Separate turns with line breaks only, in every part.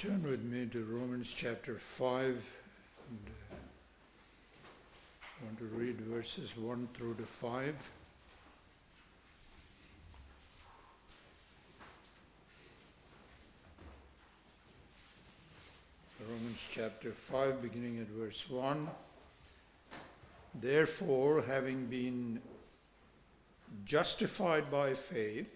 Turn with me to Romans chapter 5. And, I want to read verses 1 through to 5. Romans chapter 5, beginning at verse 1. Therefore, having been justified by faith,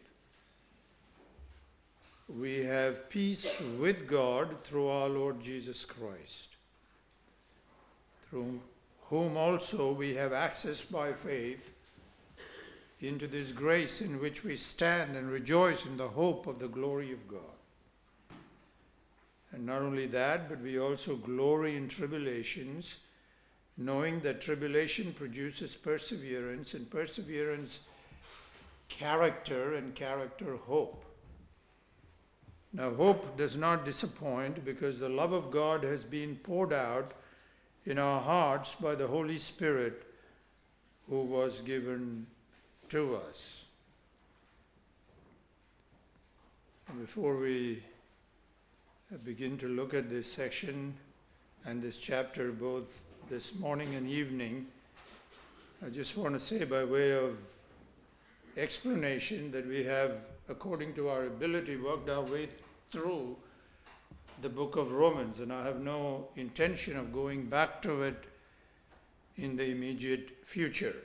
we have peace with God through our Lord Jesus Christ, through whom also we have access by faith into this grace in which we stand and rejoice in the hope of the glory of God. And not only that, but we also glory in tribulations, knowing that tribulation produces perseverance, and perseverance, character, and character, hope. Now, hope does not disappoint, because the love of God has been poured out in our hearts by the Holy Spirit who was given to us. And before we begin to look at this section and this chapter both this morning and evening, I just want to say by way of explanation that we have, according to our ability, worked our way through the book of Romans, and I have no intention of going back to it in the immediate future.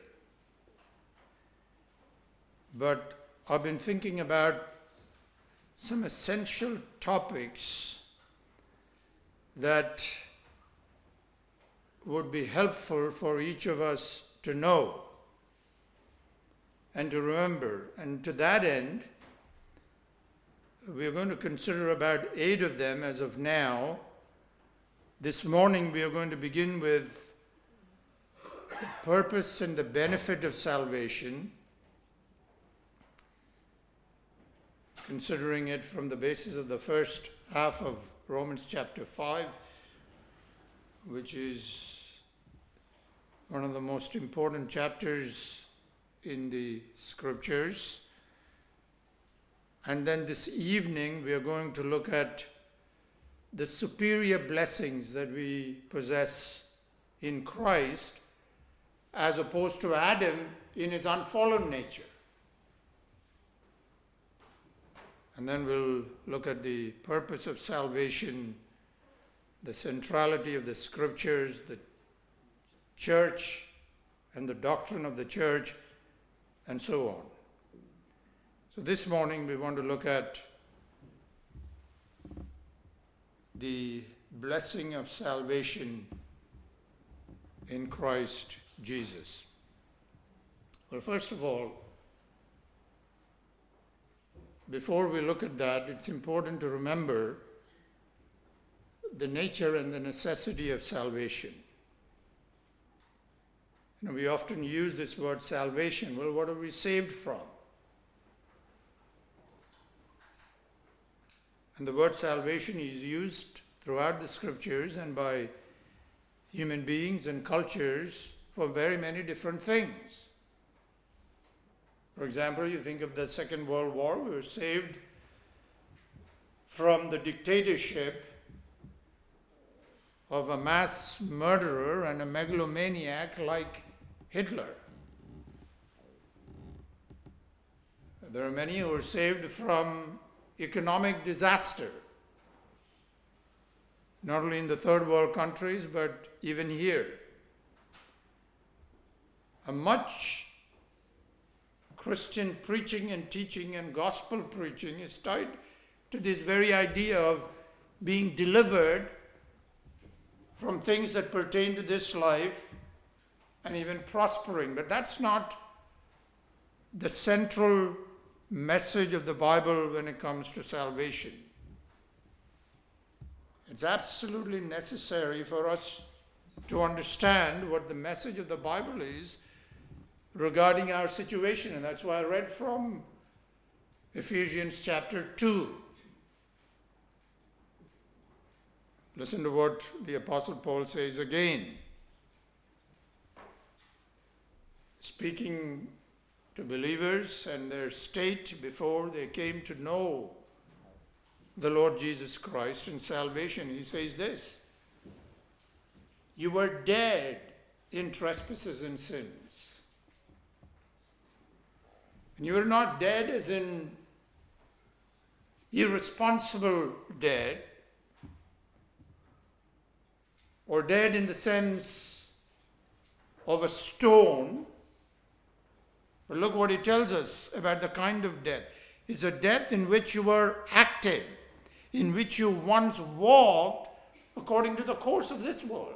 But I've been thinking about some essential topics that would be helpful for each of us to know and to remember. And to that end, we're going to consider about 8 of them as of now. This morning we are going to begin with the purpose and the benefit of salvation, considering it from the basis of the first half of Romans chapter 5, which is one of the most important chapters in the scriptures. And then this evening we are going to look at the superior blessings that we possess in Christ as opposed to Adam in his unfallen nature. And then we'll look at the purpose of salvation, the centrality of the scriptures, the church and the doctrine of the church, and so on. So this morning we want to look at the blessing of salvation in Christ Jesus. Well, first of all, before we look at that, it's important to remember the nature and the necessity of salvation. We often use this word salvation. Well, what are we saved from? And the word salvation is used throughout the scriptures and by human beings and cultures for very many different things. For example, you think of the Second World War, we were saved from the dictatorship of a mass murderer and a megalomaniac like Hitler. There are many who were saved from economic disaster, not only in the third world countries, but even here. A much Christian preaching and teaching and gospel preaching is tied to this very idea of being delivered from things that pertain to this life and even prospering. But that's not the central message of the Bible when it comes to salvation. It's absolutely necessary for us to understand what the message of the Bible is regarding our situation. And that's why I read from Ephesians chapter 2. Listen to what the Apostle Paul says again. Speaking to believers and their state before they came to know the Lord Jesus Christ and salvation, he says this: you were dead in trespasses and sins. And you were not dead as in irresponsible dead, or dead in the sense of a stone. But look what he tells us about the kind of death. It's a death in which you were active, in which you once walked according to the course of this world.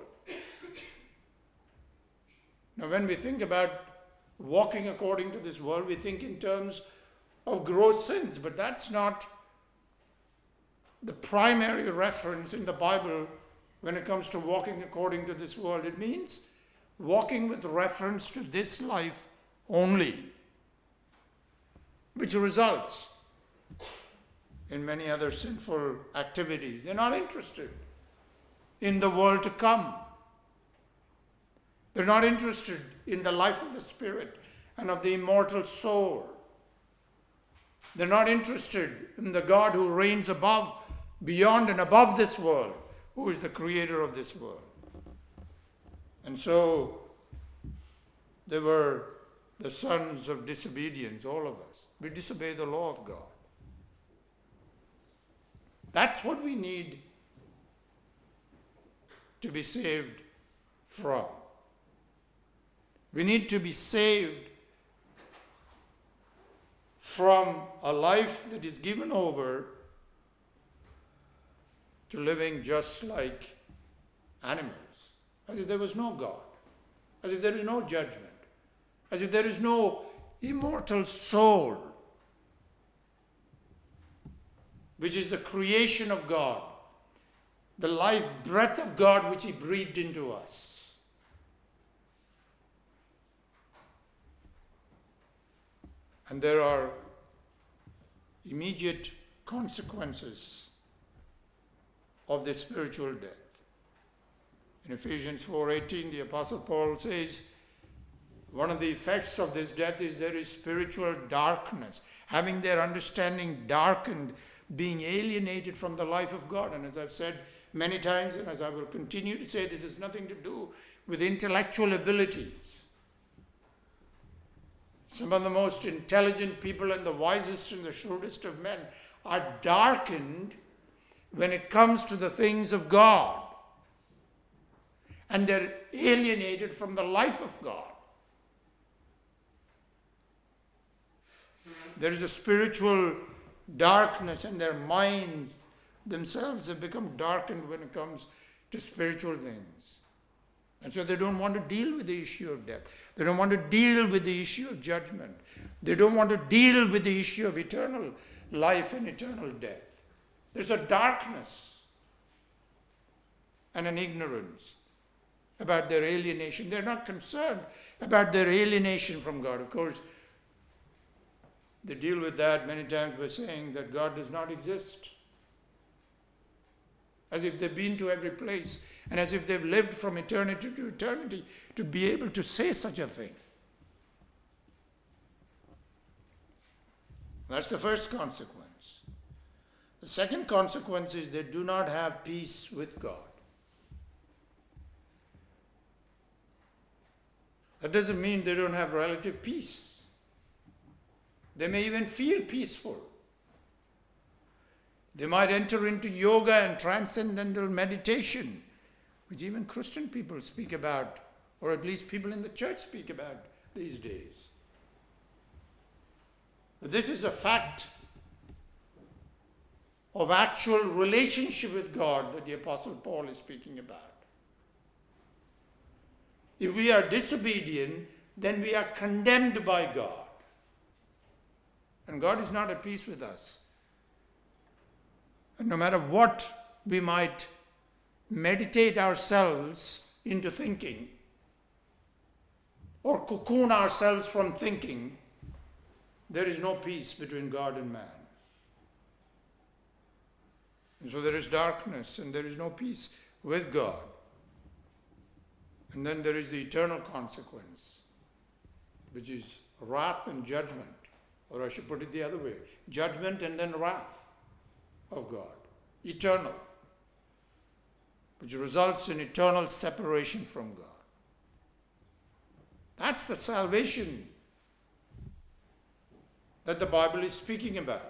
Now, when we think about walking according to this world, we think in terms of gross sins, but that's not the primary reference in the Bible when it comes to walking according to this world. It means walking with reference to this life only, which results in many other sinful activities. They're not interested in the world to come. They're not interested in the life of the spirit and of the immortal soul. They're not interested in the God who reigns above, beyond and above this world, who is the creator of this world. And so they were the sons of disobedience, all of us. We disobey the law of God. That's what we need to be saved from. We need to be saved from a life that is given over to living just like animals, as if there was no God, as if there is no judgment, as if there is no immortal soul, which is the creation of God, the life breath of God which he breathed into us. And there are immediate consequences of this spiritual death. In Ephesians 4:18, the Apostle Paul says, one of the effects of this death is there is spiritual darkness, having their understanding darkened, being alienated from the life of God. And as I've said many times, and as I will continue to say, this has nothing to do with intellectual abilities. Some of the most intelligent people and the wisest and the shrewdest of men are darkened when it comes to the things of God. And they're alienated from the life of God. There is a spiritual darkness, and their minds themselves have become darkened when it comes to spiritual things. And so they don't want to deal with the issue of death. They don't want to deal with the issue of judgment. They don't want to deal with the issue of eternal life and eternal death. There's a darkness and an ignorance about their alienation. They're not concerned about their alienation from God. Of course, they deal with that many times by saying that God does not exist, as if they've been to every place and as if they've lived from eternity to eternity to be able to say such a thing. That's the first consequence. The second consequence is they do not have peace with God. That doesn't mean they don't have relative peace. They may even feel peaceful. They might enter into yoga and transcendental meditation, which even Christian people speak about, or at least people in the church speak about these days. But this is a fact of actual relationship with God that the Apostle Paul is speaking about. If we are disobedient, then we are condemned by God. And God is not at peace with us. And no matter what we might meditate ourselves into thinking, or cocoon ourselves from thinking, there is no peace between God and man. And so there is darkness and there is no peace with God. And then there is the eternal consequence, which is wrath and judgment. Or I should put it the other way, judgment and then wrath of God, eternal, which results in eternal separation from God. That's the salvation that the Bible is speaking about.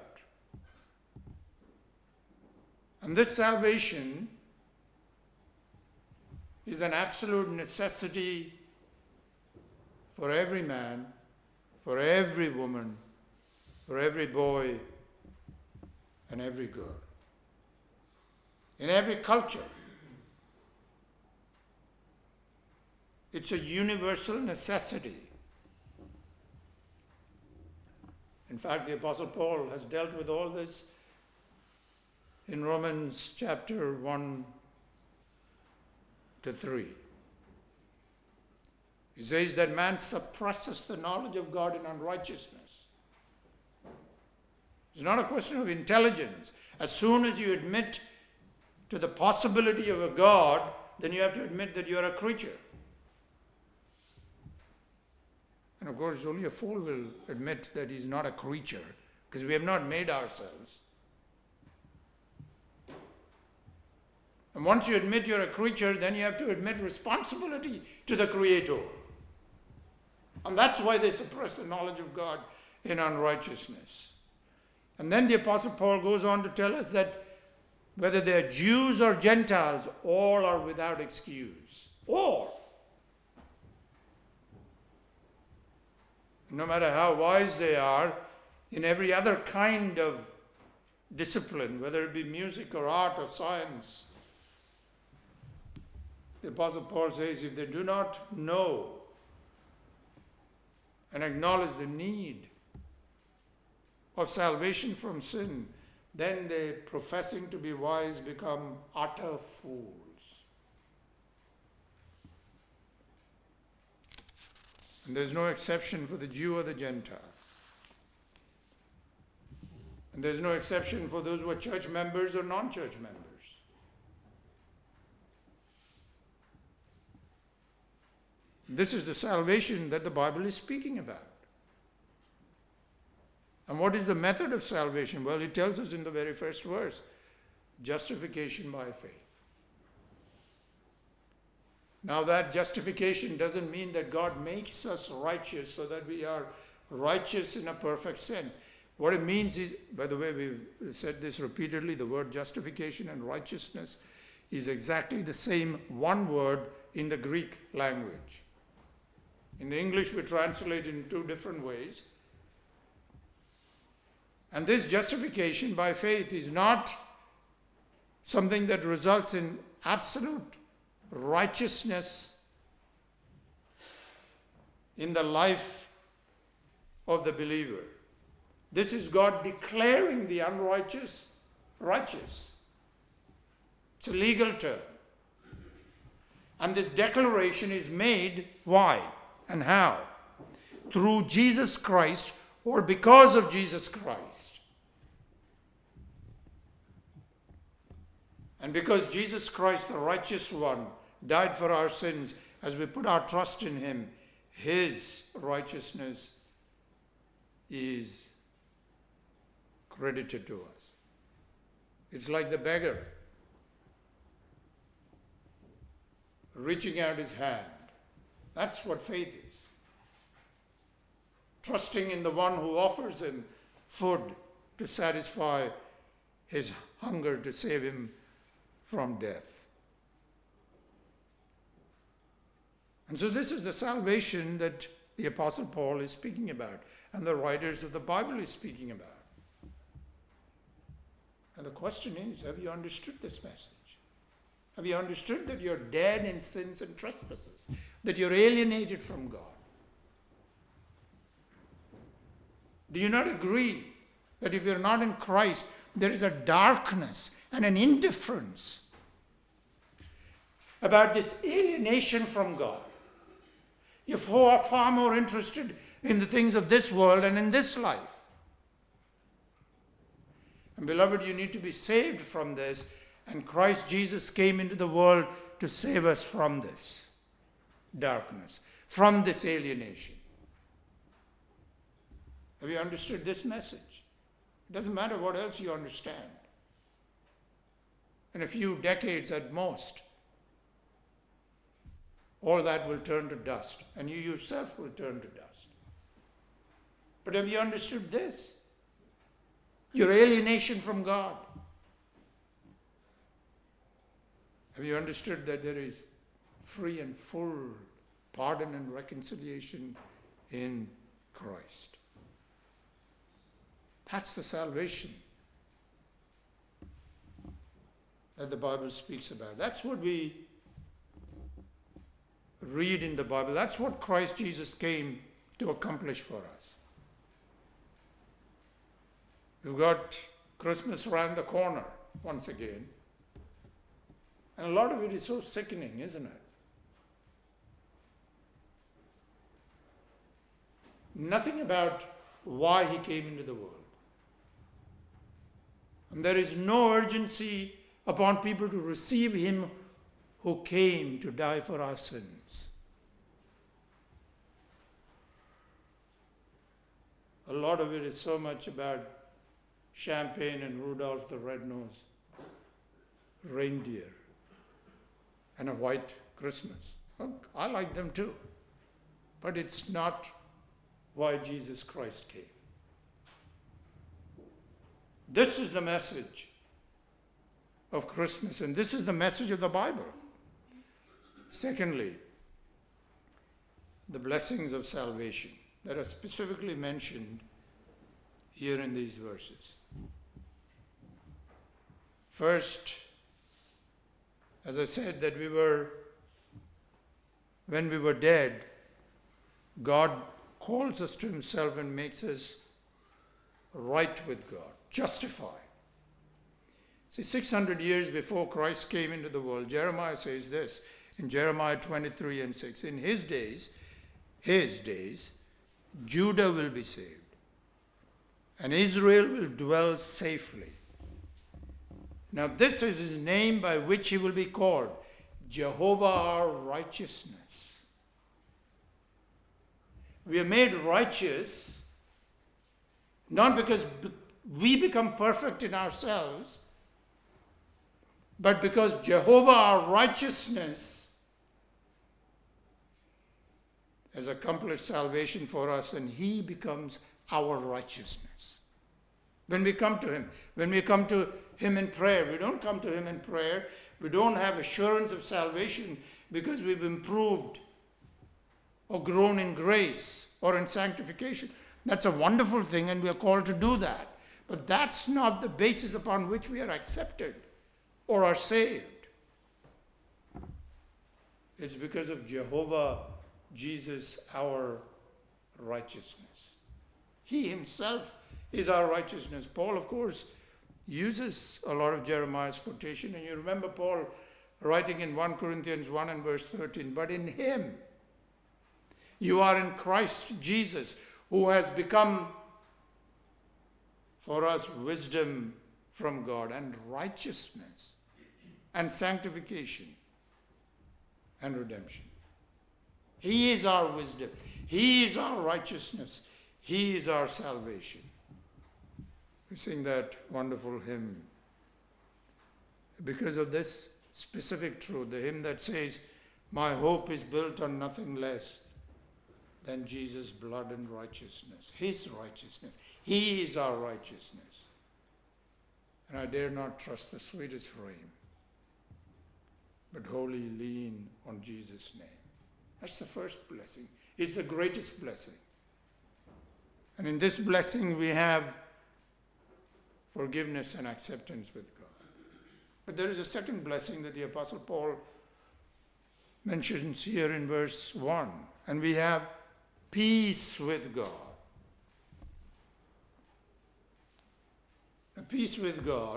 And this salvation is an absolute necessity for every man, for every woman, for every boy, and every girl. In every culture. It's a universal necessity. In fact, the Apostle Paul has dealt with all this in Romans chapter 1 to 3. He says that man suppresses the knowledge of God in unrighteousness. It's not a question of intelligence. As soon as you admit to the possibility of a God, then you have to admit that you are a creature. And of course, only a fool will admit that he's not a creature, because we have not made ourselves. And once you admit you're a creature, then you have to admit responsibility to the Creator. And that's why they suppress the knowledge of God in unrighteousness. And then the Apostle Paul goes on to tell us that whether they're Jews or Gentiles, all are without excuse. All. No matter how wise they are in every other kind of discipline, whether it be music or art or science, the Apostle Paul says if they do not know and acknowledge the need of salvation from sin, then they, professing to be wise, become utter fools. And there's no exception for the Jew or the Gentile. And there's no exception for those who are church members or non-church members. This is the salvation that the Bible is speaking about. And what is the method of salvation? Well, it tells us in the very first verse, justification by faith. Now that justification doesn't mean that God makes us righteous so that we are righteous in a perfect sense. What it means is, by the way, we've said this repeatedly, the word justification and righteousness is exactly the same one word in the Greek language. In the English, we translate it in two different ways. And this justification by faith is not something that results in absolute righteousness in the life of the believer. This is God declaring the unrighteous righteous. It's a legal term. And this declaration is made, why and how? Through Jesus Christ, or because of Jesus Christ. And because Jesus Christ, the righteous one, died for our sins, as we put our trust in him, his righteousness is credited to us. It's like the beggar reaching out his hand. That's what faith is. Trusting in the one who offers him food to satisfy his hunger, to save him from death. And so this is the salvation that the Apostle Paul is speaking about, and the writers of the Bible is speaking about. And the question is, have you understood this message? Have you understood that you're dead in sins and trespasses? That you're alienated from God? Do you not agree that if you're not in Christ, there is a darkness and an indifference about this alienation from God? You're far more interested in the things of this world and in this life. And beloved, you need to be saved from this. And Christ Jesus came into the world to save us from this darkness, from this alienation. Have you understood this message? It doesn't matter what else you understand. in a few decades at most, all that will turn to dust, and you yourself will turn to dust. But have you understood this? Your alienation from God. Have you understood that there is free and full pardon and reconciliation in Christ? That's the salvation that the Bible speaks about. That's what we read in the Bible. That's what Christ Jesus came to accomplish for us. You've got Christmas around the corner once again. And a lot of it is so sickening, isn't it? Nothing about why he came into the world. And there is no urgency upon people to receive him who came to die for our sins. A lot of it is so much about champagne and Rudolph the Red-Nosed Reindeer and a white Christmas. Well, I like them too. But it's not why Jesus Christ came. This is the message of Christmas, and this is the message of the Bible. Secondly, the blessings of salvation that are specifically mentioned here in these verses. First, as I said, that when we were dead, God calls us to himself and makes us right with God, justified. See, 600 years before Christ came into the world, Jeremiah says this in Jeremiah 23:6. In his days, Judah will be saved, and Israel will dwell safely. Now this is his name by which he will be called, Jehovah our righteousness. We are made righteous not because we become perfect in ourselves, but because Jehovah our righteousness has accomplished salvation for us, and he becomes our righteousness. When we come to him, when we come to him in prayer, we don't come to him in prayer, we don't have assurance of salvation because we've improved or grown in grace or in sanctification. That's a wonderful thing, and we are called to do that. But that's not the basis upon which we are accepted or are saved. It's because of Jehovah, Jesus, our righteousness. He himself is our righteousness. Paul, of course, uses a lot of Jeremiah's quotation, and you remember Paul writing in 1 Corinthians 1 and verse 13, but in him you are in Christ Jesus, who has become for us wisdom from God and righteousness and sanctification and redemption. He is our wisdom. He is our righteousness. He is our salvation. We sing that wonderful hymn because of this specific truth, the hymn that says, my hope is built on nothing less than Jesus' blood and righteousness, his righteousness. He is our righteousness. And I dare not trust the sweetest frame, but wholly lean on Jesus' name. That's the first blessing. It's the greatest blessing. And in this blessing we have forgiveness and acceptance with God. But there is a second blessing that the Apostle Paul mentions here in verse 1. And we have peace with God. A peace with God,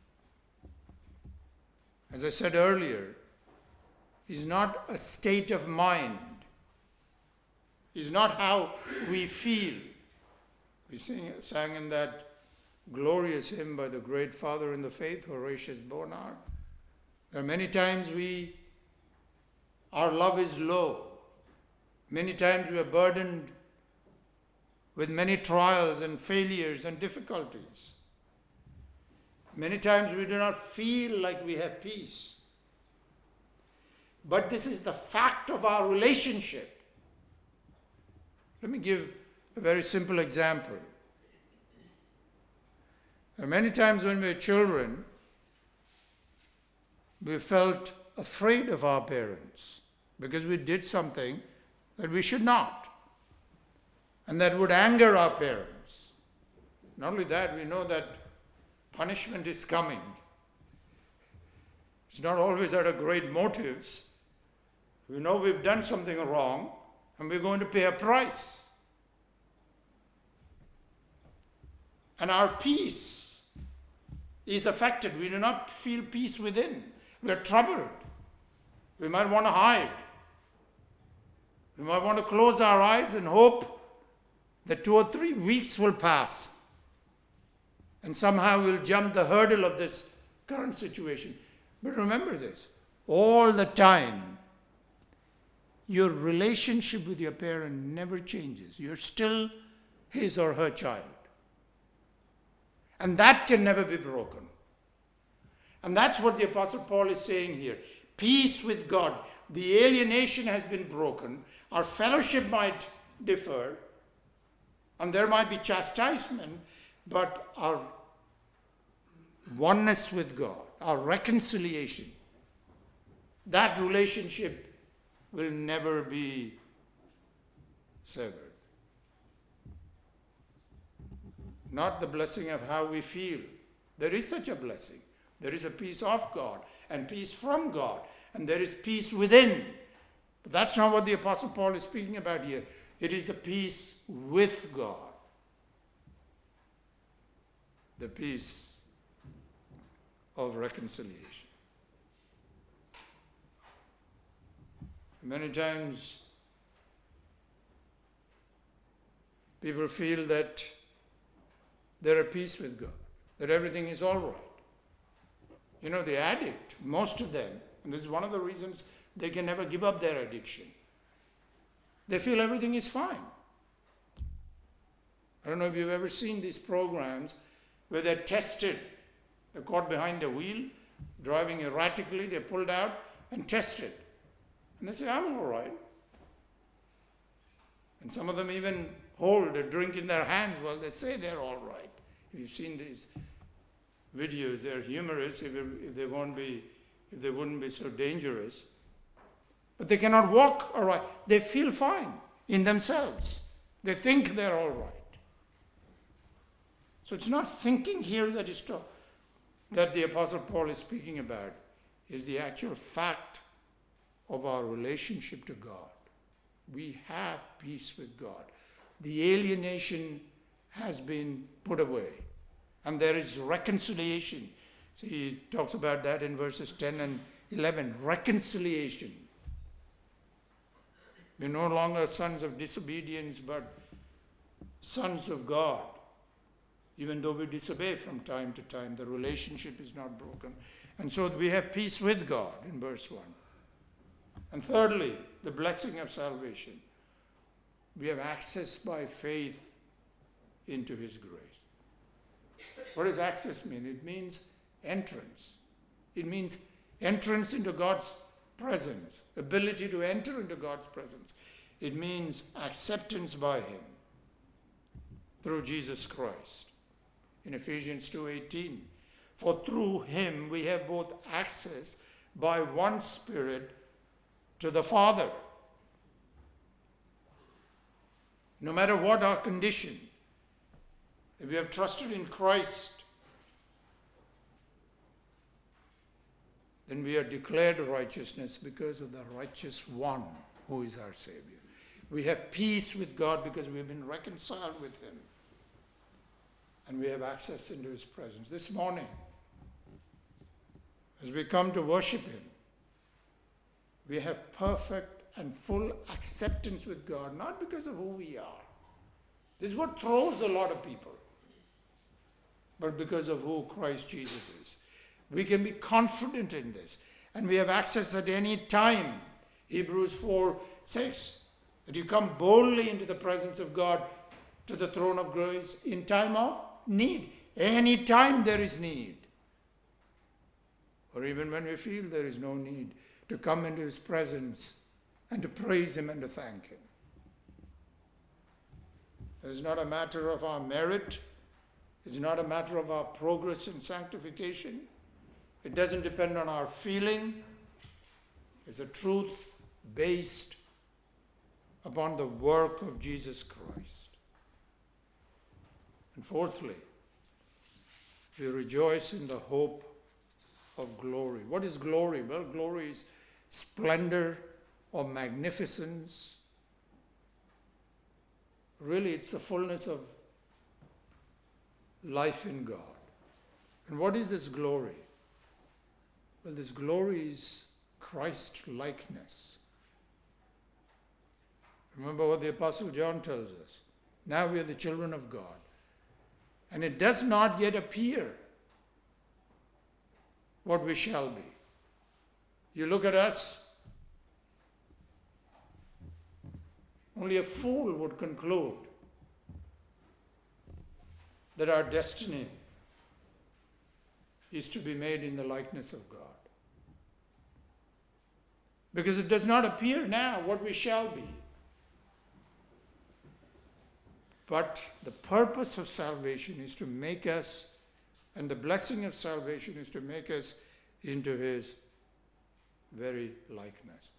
as I said earlier, is not a state of mind. Is not how we feel. We sang in that glorious hymn by the great father in the faith, Horatius Bonar. There are many times our love is low. Many times we are burdened with many trials and failures and difficulties. Many times we do not feel like we have peace. But this is the fact of our relationship. Let me give a very simple example. There are many times when we were children, we felt afraid of our parents because we did something that we should not, and that would anger our parents. Not only that, we know that punishment is coming. It's not always out of great motives. We know we've done something wrong and we're going to pay a price. And our peace is affected. We do not feel peace within. We're troubled. We might want to hide. We might want to close our eyes and hope that 2 or 3 weeks will pass. And somehow we'll jump the hurdle of this current situation. But remember this, all the time, your relationship with your parent never changes. You're still his or her child. And that can never be broken. And that's what the Apostle Paul is saying here. Peace with God. The alienation has been broken. Our fellowship might differ. And there might be chastisement. But our oneness with God, our reconciliation, that relationship will never be severed. Not the blessing of how we feel. There is such a blessing. There is a peace of God and peace from God. And there is peace within. But that's not what the Apostle Paul is speaking about here. It is the peace with God. The peace of reconciliation. Many times people feel that they're at peace with God, that everything is all right. You know, the addict, most of them, and this is one of the reasons they can never give up their addiction, they feel everything is fine. I don't know if you've ever seen these programs where they're tested. They're caught behind a wheel, driving erratically, they're pulled out and tested. And they say, I'm all right. And some of them even hold a drink in their hands while they say they're all right. If you've seen these videos, they're humorous if they wouldn't be so dangerous. But they cannot walk all right. They feel fine in themselves. They think they're all right. So it's not thinking here that the Apostle Paul is speaking about. Is the actual fact of our relationship to God. We have peace with God. The alienation has been put away. And there is reconciliation. So he talks about that in verses 10 and 11. Reconciliation. We're no longer sons of disobedience, but sons of God. Even though we disobey from time to time, the relationship is not broken. And so we have peace with God in verse 1. And thirdly, the blessing of salvation. We have access by faith into his grace. What does access mean? It means entrance. It means entrance into God's presence, ability to enter into God's presence. It means acceptance by him through Jesus Christ. In Ephesians 2:18, for through him we have both access by one Spirit to the Father. No matter what our condition, if we have trusted in Christ, then we are declared righteousness because of the righteous one who is our Savior. We have peace with God because we have been reconciled with him. And we have access into his presence. This morning, as we come to worship him, we have perfect and full acceptance with God, not because of who we are. This is what throws a lot of people, but because of who Christ Jesus is. We can be confident in this, and we have access at any time. Hebrews 4:6, that you come boldly into the presence of God to the throne of grace in time of need. Any time there is need. or even when we feel there is no need, to come into His presence and to praise Him and to thank Him. It is not a matter of our merit. It is not a matter of our progress in sanctification. It doesn't depend on our feeling. It's a truth based upon the work of Jesus Christ. And fourthly, we rejoice in the hope of glory. What is glory? Well, glory is splendor or magnificence. Really, it's the fullness of life in God. And what is this glory? Well, this glory is Christ-likeness. Remember what the Apostle John tells us. Now we are the children of God. And it does not yet appear what we shall be. You look at us, only a fool would conclude that our destiny is to be made in the likeness of God. Because it does not appear now what we shall be. But the purpose of salvation is to make us, and the blessing of salvation is to make us into His very likeness.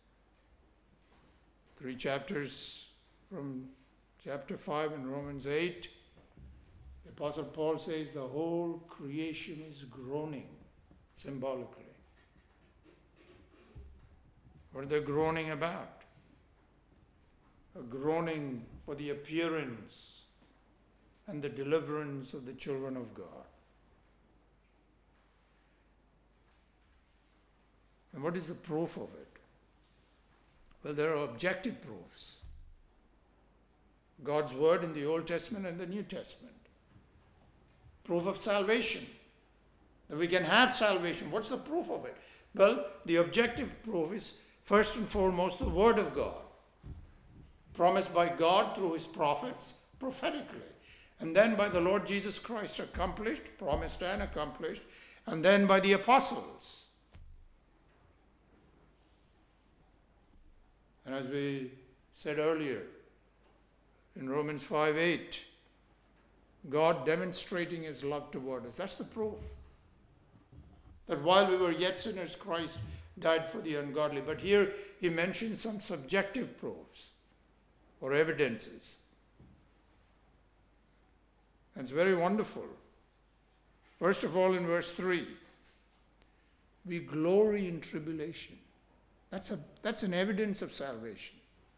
3 chapters from chapter 5 in Romans 8, the Apostle Paul says the whole creation is groaning symbolically. What are they groaning about? A groaning for the appearance and the deliverance of the children of God. And what is the proof of it? Well, there are objective proofs. God's word in the Old Testament and the New Testament. Proof of salvation. That we can have salvation. What's the proof of it? Well, the objective proof is first and foremost the Word of God. Promised by God through His prophets prophetically. And then by the Lord Jesus Christ accomplished, promised and accomplished. And then by the apostles. And as we said earlier, in Romans 5:8, God demonstrating His love toward us. That's the proof. That while we were yet sinners, Christ died for the ungodly. But here he mentions some subjective proofs or evidences. And it's very wonderful. First of all, in verse 3, we glory in tribulation. That's an evidence of salvation.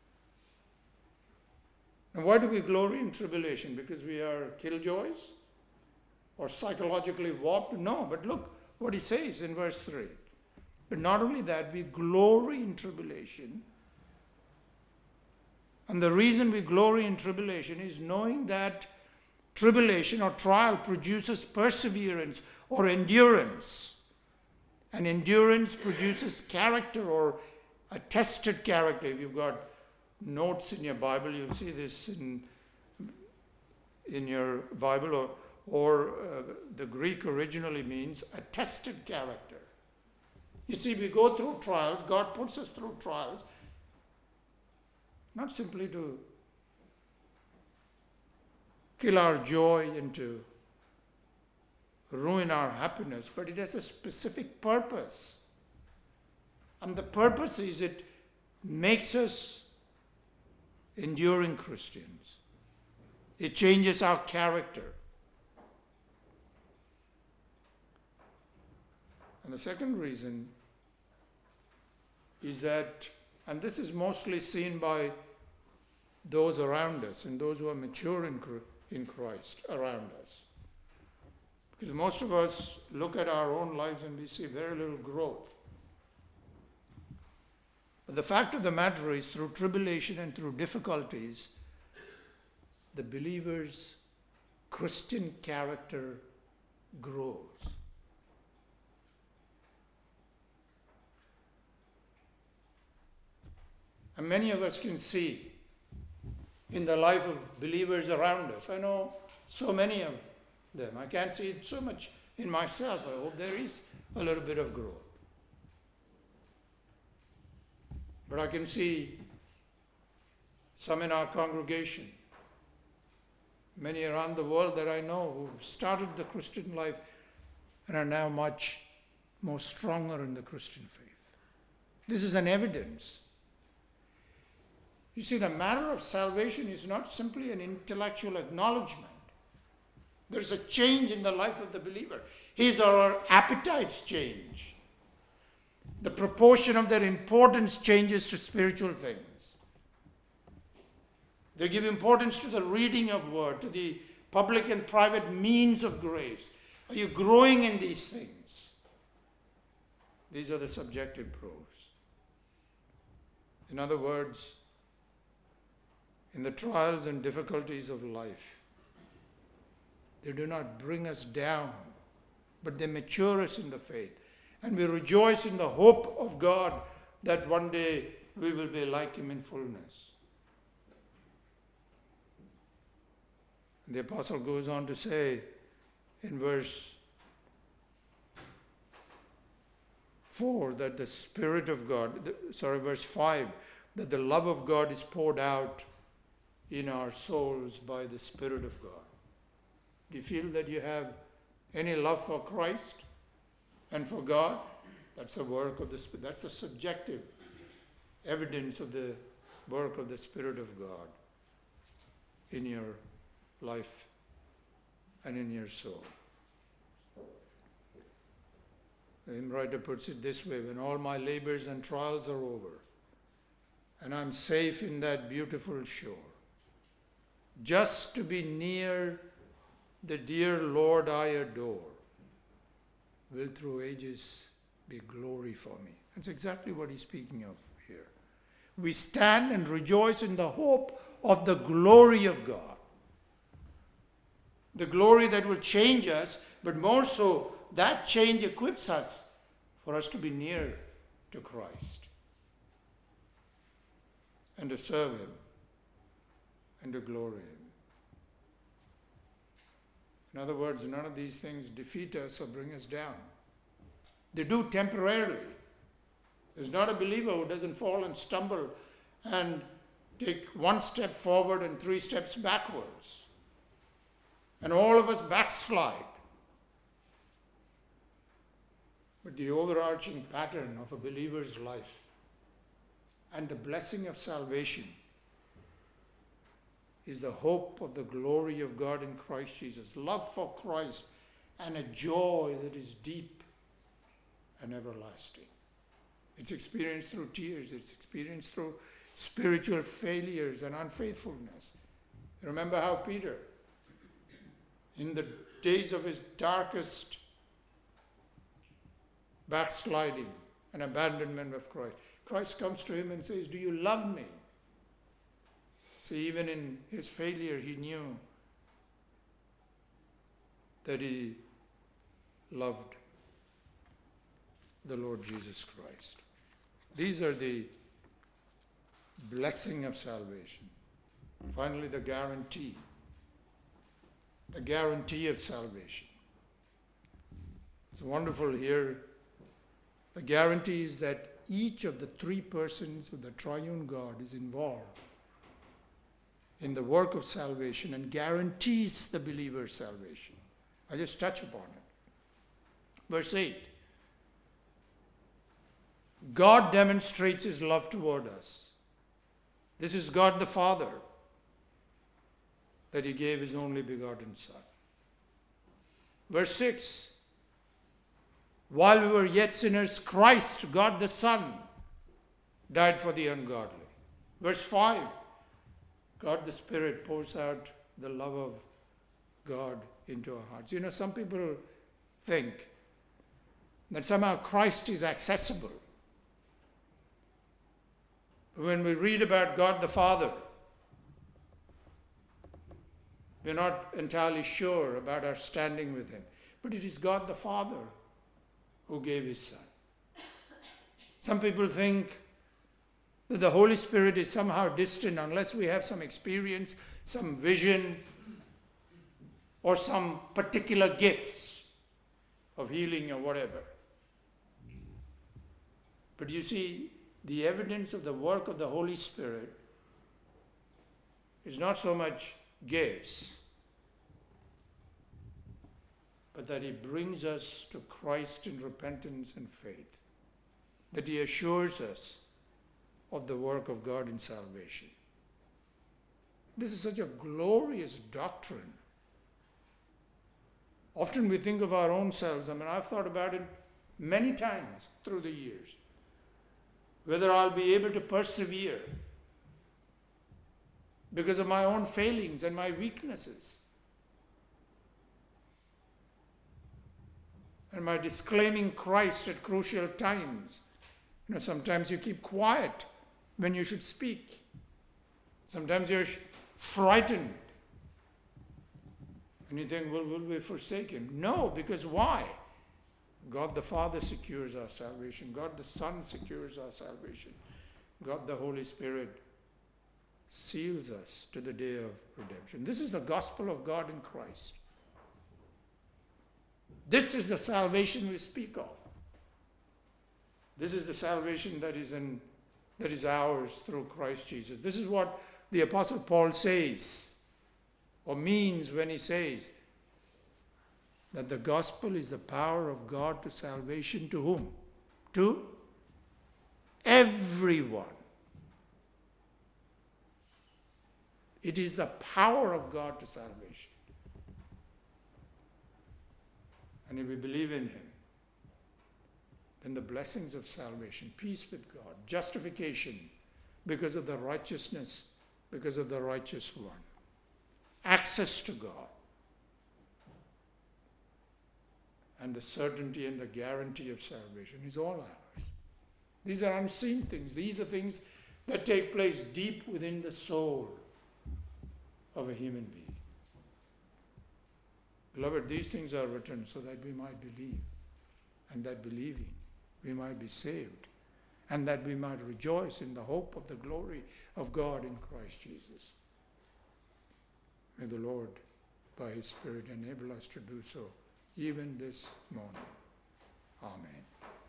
Now, why do we glory in tribulation? Because we are killjoys? Or psychologically warped? No, but look what he says in verse 3. But not only that, we glory in tribulation. And the reason we glory in tribulation is knowing that tribulation or trial produces perseverance or endurance. And endurance produces character or a tested character. If you've got notes in your Bible, you'll see this in your Bible, or the Greek originally means a tested character. You see, we go through trials. God puts us through trials, not simply to kill our joy and to ruin our happiness, but it has a specific purpose. And the purpose is it makes us enduring Christians. It changes our character. And the second reason is that, and this is mostly seen by those around us and those who are mature in Christ around us. Because most of us look at our own lives and we see very little growth. But the fact of the matter is, through tribulation and through difficulties, the believer's Christian character grows. And many of us can see in the life of believers around us. I know so many of them. I can't see it so much in myself. I hope there is a little bit of growth. But I can see some in our congregation, many around the world that I know who've started the Christian life and are now much more stronger in the Christian faith. This is an evidence. You see, the matter of salvation is not simply an intellectual acknowledgement. There's a change in the life of the believer. His or her appetites change. The proportion of their importance changes to spiritual things. They give importance to the reading of word, to the public and private means of grace. Are you growing in these things? These are the subjective proofs. In other words, in the trials and difficulties of life, they do not bring us down, but they mature us in the faith. And we rejoice in the hope of God that one day we will be like Him in fullness. The apostle goes on to say in verse 4 that the Spirit of God, verse 5, that the love of God is poured out in our souls by the Spirit of God. Do you feel that you have any love for Christ and for God? That's a work of the Spirit. That's a subjective evidence of the work of the Spirit of God in your life and in your soul. The hymn writer puts it this way: when all my labors and trials are over, and I'm safe in that beautiful shore, just to be near the dear Lord I adore, will through ages be glory for me. That's exactly what he's speaking of here. We stand and rejoice in the hope of the glory of God. The glory that will change us, but more so, that change equips us for us to be near to Christ and to serve Him and to glory Him. In other words, none of these things defeat us or bring us down. They do temporarily. There's not a believer who doesn't fall and stumble and take one step forward and 3 steps backwards. And all of us backslide. But the overarching pattern of a believer's life and the blessing of salvation is the hope of the glory of God in Christ Jesus, love for Christ, and a joy that is deep and everlasting. It's experienced through tears. It's experienced through spiritual failures and unfaithfulness. Remember how Peter, in the days of his darkest backsliding and abandonment of Christ, Christ comes to him and says, "Do you love me?" See, even in his failure, he knew that he loved the Lord Jesus Christ. These are the blessing of salvation. Finally, the guarantee. The guarantee of salvation. It's wonderful here. The guarantee is that each of the 3 persons of the triune God is involved in the work of salvation and guarantees the believer's salvation. I just touch upon it. Verse 8. God demonstrates His love toward us. This is God the Father, that He gave His only begotten Son. Verse 6. While we were yet sinners, Christ, God the Son, died for the ungodly. Verse 5. God the Spirit pours out the love of God into our hearts. You know, some people think that somehow Christ is accessible. When we read about God the Father, we're not entirely sure about our standing with Him. But it is God the Father who gave His Son. Some people think that the Holy Spirit is somehow distant unless we have some experience, some vision, or some particular gifts of healing or whatever. But you see, the evidence of the work of the Holy Spirit is not so much gifts, but that He brings us to Christ in repentance and faith, that He assures us of the work of God in salvation. This is such a glorious doctrine. Often we think of our own selves. I've thought about it many times through the years, whether I'll be able to persevere because of my own failings and my weaknesses, and my disclaiming Christ at crucial times. Sometimes you keep quiet when you should speak. Sometimes you're frightened. And you think, well, will we forsake Him? No, because why? God the Father secures our salvation. God the Son secures our salvation. God the Holy Spirit seals us to the day of redemption. This is the gospel of God in Christ. This is the salvation we speak of. This is the salvation that is ours through Christ Jesus. This is what the Apostle Paul says, or means when he says that the gospel is the power of God to salvation to whom? To everyone. It is the power of God to salvation. And if we believe in Him, then the blessings of salvation, peace with God, justification because of the righteousness, because of the righteous one, access to God, and the certainty and the guarantee of salvation is all ours. These are unseen things. These are things that take place deep within the soul of a human being. Beloved, these things are written so that we might believe, and that believing we might be saved, and that we might rejoice in the hope of the glory of God in Christ Jesus. May the Lord, by His Spirit, enable us to do so even this morning. Amen.